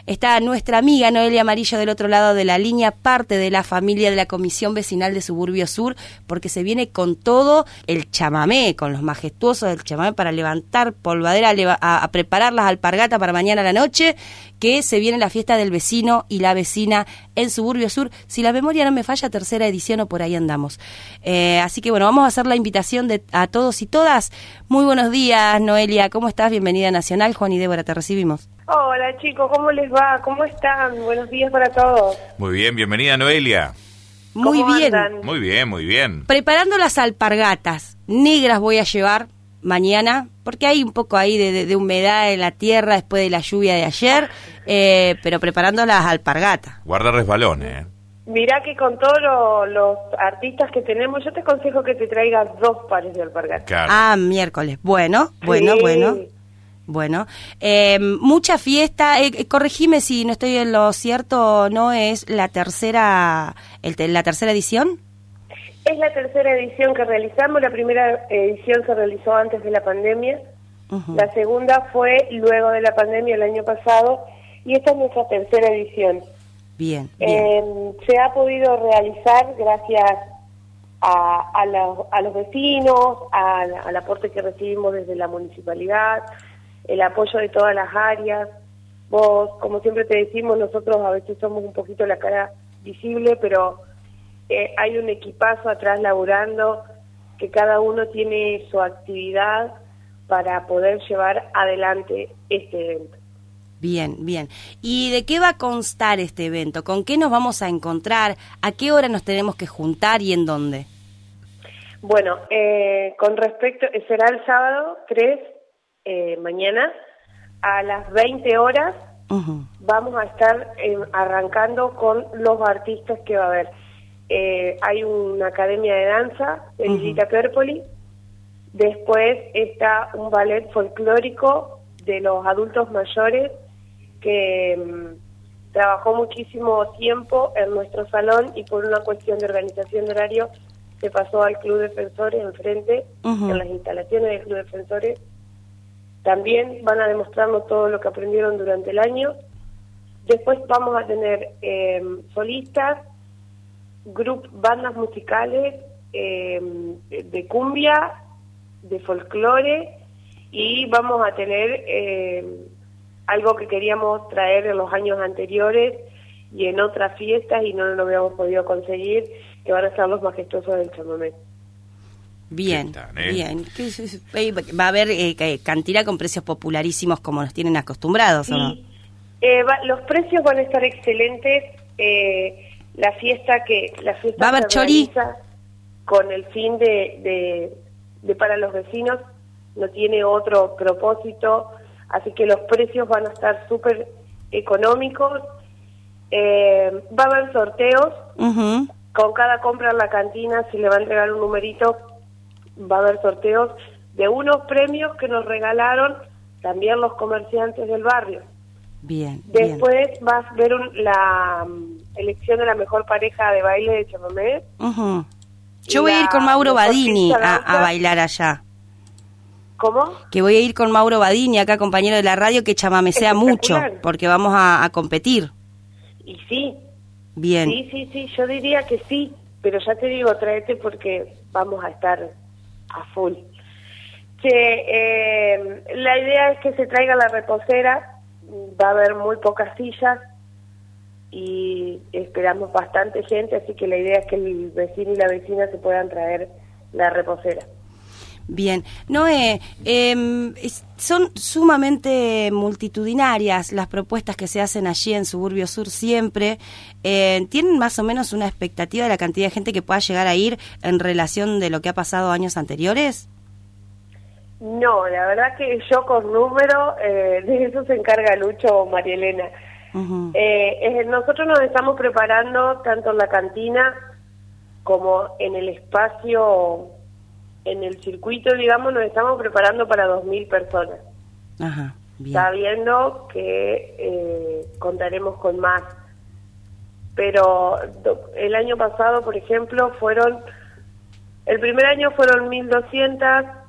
Está nuestra amiga Noelia Amarillo del otro lado de la línea, parte de la familia de la Comisión Vecinal de Suburbio Sur, porque se viene con todo el chamamé, con los majestuosos del chamamé para levantar polvadera, a preparar las alpargatas para mañana a la noche, que se viene la fiesta del vecino y la vecina en Suburbio Sur. Si la memoria no me falla, tercera edición o por ahí andamos. Así que bueno, vamos a hacer la invitación a todos y todas. Muy buenos días, Noelia, ¿cómo estás? Bienvenida a Nacional. Juan y Débora, te recibimos. Hola chicos, ¿cómo les va? ¿Cómo están? Buenos días para todos. Muy bien, bienvenida Noelia. Muy bien. Andan? Muy bien, muy bien. Preparando las alpargatas negras voy a llevar mañana, porque hay un poco ahí de humedad en la tierra después de la lluvia de ayer, pero preparando las alpargatas. Guarda resbalones, Mirá que con todos los artistas que tenemos, yo te aconsejo que te traigas 2 pares de alpargatas. Claro. Miércoles. Bueno. Mucha fiesta. Corregime si no estoy en lo cierto, ¿no es la tercera edición? Es la tercera edición que realizamos. La primera edición se realizó antes de la pandemia. Uh-huh. La segunda fue luego de la pandemia el año pasado. Y esta es nuestra tercera edición. Bien. Se ha podido realizar gracias a los vecinos, al aporte que recibimos desde la municipalidad, el apoyo de todas las áreas. Vos, como siempre te decimos, nosotros a veces somos un poquito la cara visible, pero hay un equipazo atrás laburando, que cada uno tiene su actividad para poder llevar adelante este evento. Bien. ¿Y de qué va a constar este evento? ¿Con qué nos vamos a encontrar? ¿A qué hora nos tenemos que juntar y en dónde? Bueno, con respecto, será el sábado 3, mañana, a las 20 horas, Uh-huh. vamos a estar arrancando con los artistas que va a haber. Hay una academia de danza de Lilita Pérpoli, después está un ballet folclórico de los adultos mayores que trabajó muchísimo tiempo en nuestro salón y por una cuestión de organización de horario se pasó al Club Defensores enfrente, Uh-huh. en las instalaciones del Club Defensores. También van a demostrarnos todo lo que aprendieron durante el año. Después vamos a tener solistas, bandas musicales de cumbia, de folclore, y vamos a tener algo que queríamos traer en los años anteriores y en otras fiestas y no lo habíamos podido conseguir, que van a ser los majestuosos del chamamé. Bien. Va a haber cantina con precios popularísimos como nos tienen acostumbrados, ¿o no? Los precios van a estar excelentes. La fiesta va a haber se chorí realiza con el fin de para los vecinos, no tiene otro propósito, así que los precios van a estar súper económicos. Va a haber sorteos. Uh-huh. Con cada compra en la cantina se le va a entregar un numerito. Va a haber sorteos de unos premios que nos regalaron también los comerciantes del barrio. Bien. Después vas a ver la elección de la mejor pareja de baile de chamamé. Uh-huh. Yo voy a ir con Mauro Badini a bailar allá. ¿Cómo? Que voy a ir con Mauro Badini, acá compañero de la radio, que chamamesea mucho, porque vamos a competir. Y sí. Bien. Sí, yo diría que sí, pero ya te digo, tráete porque vamos a estar a full. La idea es que se traiga la reposera, va a haber muy pocas sillas y esperamos bastante gente, así que la idea es que el vecino y la vecina se puedan traer la reposera. Bien. Noé, son sumamente multitudinarias las propuestas que se hacen allí en Suburbio Sur siempre. ¿Tienen más o menos una expectativa de la cantidad de gente que pueda llegar a ir en relación de lo que ha pasado años anteriores? No, la verdad que yo con número, de eso se encarga Lucho o María Elena. Uh-huh. Nosotros nos estamos preparando tanto en la cantina como en el espacio, en el circuito, digamos, nos estamos preparando para 2.000 personas. Ajá, bien. Sabiendo que contaremos con más. Pero el año pasado, por ejemplo, el primer año fueron 1.200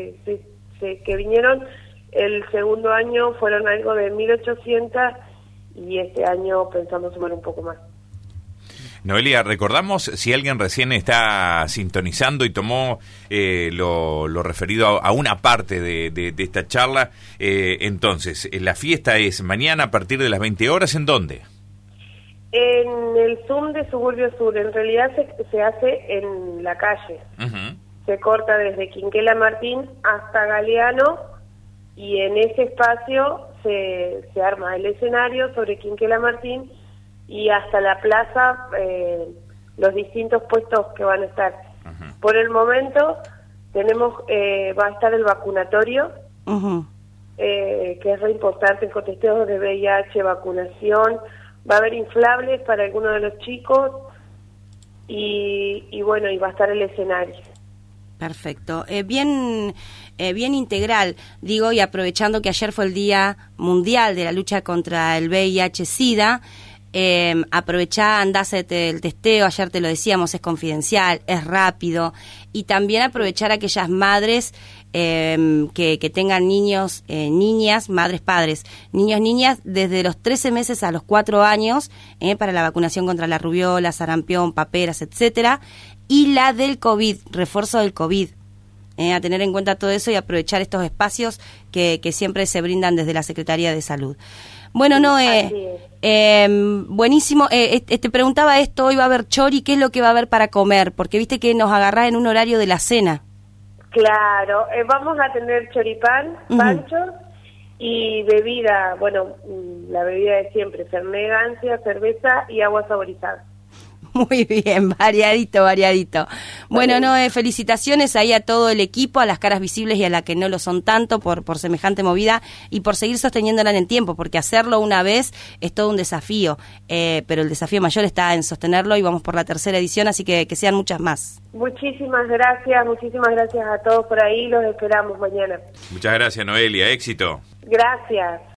que vinieron, el segundo año fueron algo de 1.800 y este año pensamos sumar un poco más. Noelia, recordamos, si alguien recién está sintonizando y tomó lo referido a una parte de esta charla, entonces, la fiesta es mañana a partir de las 20 horas, ¿en dónde? En el Zoom de Suburbio Sur, en realidad se hace en la calle. Uh-huh. Se corta desde Quinquela Martín hasta Galeano, y en ese espacio se arma el escenario sobre Quinquela Martín y hasta la plaza, los distintos puestos que van a estar. Uh-huh. Por el momento tenemos va a estar el vacunatorio, uh-huh, que es re importante, con testeos de VIH, vacunación. Va a haber inflables para algunos de los chicos y bueno, y va a estar el escenario. Perfecto. Bien integral, digo, y aprovechando que ayer fue el Día Mundial de la Lucha contra el VIH-Sida, aprovechá, andá, hacete el testeo, ayer te lo decíamos, es confidencial, es rápido, y también aprovechar a aquellas madres que tengan niños, niñas, madres, padres, niños, niñas, desde los 13 meses a los 4 años, para la vacunación contra la rubiola, sarampión, paperas, etcétera, y la del COVID, refuerzo del COVID. A tener en cuenta todo eso y aprovechar estos espacios que siempre se brindan desde la Secretaría de Salud. Bueno, Noé, buenísimo. Te preguntaba esto, hoy va a haber chori, ¿qué es lo que va a haber para comer? Porque viste que nos agarrás en un horario de la cena. Claro, vamos a tener choripán, panchos y bebida, bueno, la bebida de siempre, fernet, gancia, cerveza y agua saborizada. Muy bien, variadito. Bueno, Noé, felicitaciones ahí a todo el equipo, a las caras visibles y a las que no lo son tanto por semejante movida y por seguir sosteniéndola en el tiempo, porque hacerlo una vez es todo un desafío, pero el desafío mayor está en sostenerlo y vamos por la tercera edición, así que sean muchas más. Muchísimas gracias a todos por ahí, los esperamos mañana. Muchas gracias, Noelia, éxito. Gracias.